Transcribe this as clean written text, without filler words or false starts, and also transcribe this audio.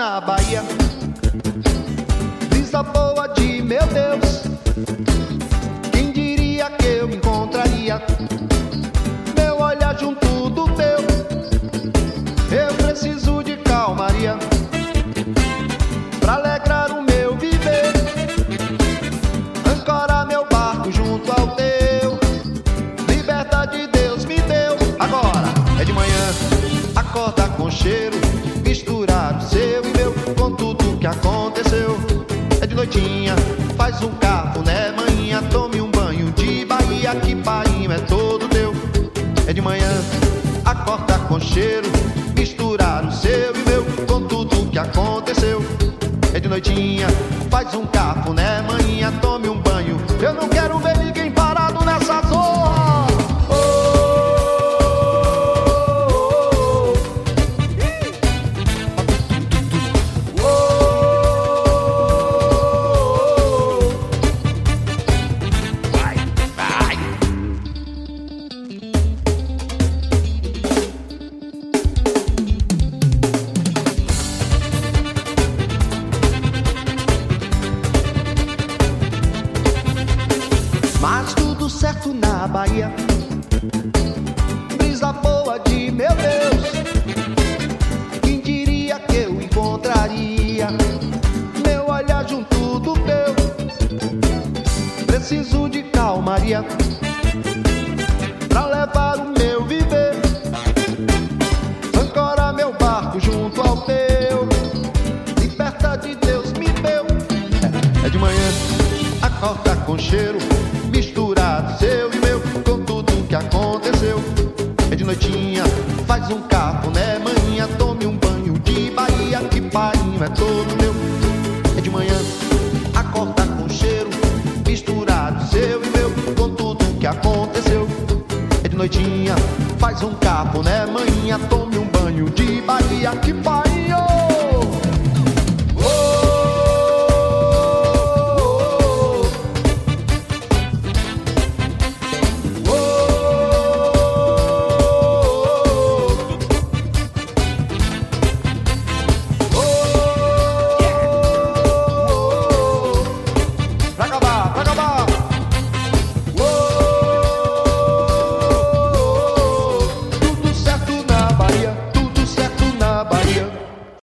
na Bahia. Brisa boa de meu Deus, quem diria que eu encontraria meu olhar junto do teu. Eu preciso de calmaria pra alegrar o meu viver, ancorar meu barco junto ao teu. Liberdade Deus me deu. Agora é de manhã, acorda com cheiro, misturar o seu e meu com tudo que aconteceu. É de noitinha, faz um cafuné, manhã, tome um banho de Bahia, que painho é todo teu. É de manhã, acorda com cheiro, misturar o seu e meu com tudo que aconteceu. É de noitinha, faz um cafuné, manhã, tome um banho. Eu não quero ver ninguém parado nessa zorra. Mas tudo certo na Bahia, brisa boa de meu Deus, quem diria que eu encontraria meu olhar junto do teu. Preciso de calmaria pra levar o meu viver, ancorar meu barco junto ao teu. Liberdade Deus me deu. É de manhã, acorda com cheiro, misturado seu e meu com tudo que aconteceu. É de noitinha, faz um cafuné, manhã, tome um banho de Bahia, que painho é todo meu. É de manhã, acorda com cheiro, misturado seu e meu com tudo que aconteceu. É de noitinha, faz um cafuné, manhã, tome um banho de Bahia, que painho